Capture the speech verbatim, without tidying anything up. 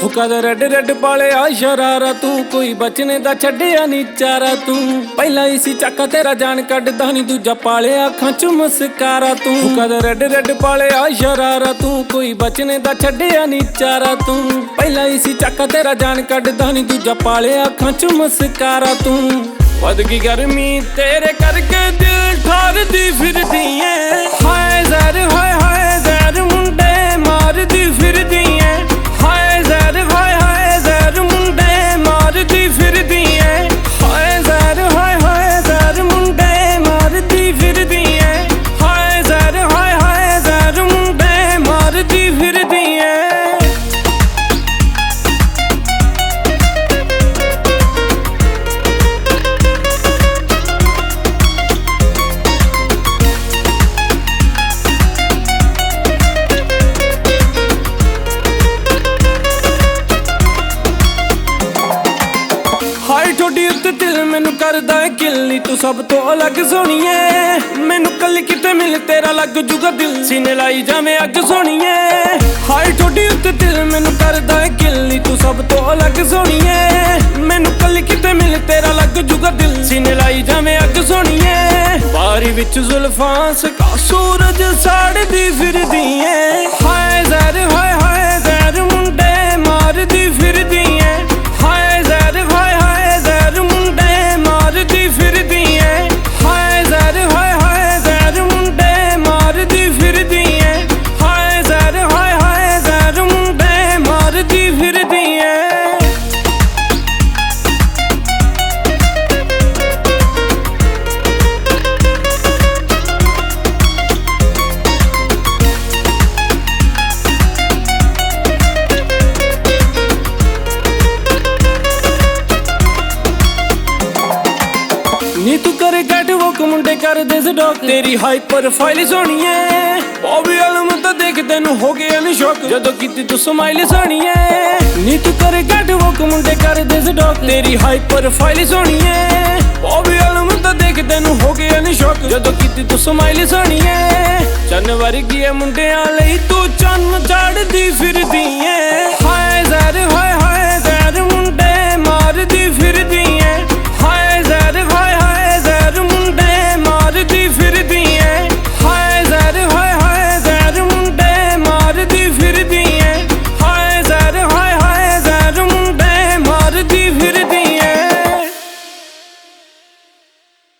हुक्का red red पालिया sharara तू कोई बचने दा छड्डिया नी चारा तू पहला इसी चक्का तेरा जान कड्डदा नी दूजा पालिया अखां च मुस्कारा तू हुक्का रेड रेड पालिया शरारा तू कोई बचने दा छड्डिया नी चारा तू पहला इसी चक्का तेरा जान कड्डदा नी दूजा पालिया अखां च मुस्कारा तू वध गई गर्मी तेरे करके दिल ठारदी फिरदी ऐ हाय ज़हर हाय हाय ज़हर मुंडे मारदी फिरदी ऐ हाय ज़हर हाय हाय ज़हर मुंडे मारदी फिरदी ऐ हाय ज़हर हाय हाय ज़हर मुंडे मारदी फिरदी ऐ हाय ज़हर हाय हाय ज़हर मुंडे मारदी फिरदी ऐ हाय ठोडी उत्ते दिल मैनू करदा है किल्ली तू सब तो अलग सोहणीए मैनू कल किते मिल तेरा लग जूगा दिल सीने लाई जावे अग सोहणीए हाय ठोडी उत्ते दिल मैनू करदा है किल्ली तू सब तो अलग सोहणीए मैनू कल किते मिल तेरा लग जूगा दिल सीने लाई जावे अग सोहणीए बारी विच जुल्फां सका सूरज साड़दी फिरदी ऐ हाय ज़हर हाय हाय ज़हर मुंडे मारदी फिरदी ऐ हाय ज़हर हाय हाय ज़हर मुंडे मारदी फिरदी ऐ हाय ज़हर हाय हाय ज़हर मुंडे मारदी फिरदी ऐ हाय ज़हर हाय हाय ज़हर मुंडे मारदी फिरदी ऐ नी तू करे कैट वॉक मुंडे कर दे सडॉक तेरी हाई प्रोफाइल सोहणी ऐ बॉबी आलम तो देख तेनू हो गया नी शौक जदों कीती तू स्माइल सोहणी ऐ नी तू करे कैट वॉक मुंडे कर दे सडॉक तेरी हाई प्रोफाइल सोहणी ऐ बॉबी आलम तो देख तेनू हो गया नी शौक जदों कीती तू स्माइल सोहणी ऐ चन्न वर्गी ऐ मुंडियां लई तू चन्न चाड़दी फिरदी ऐ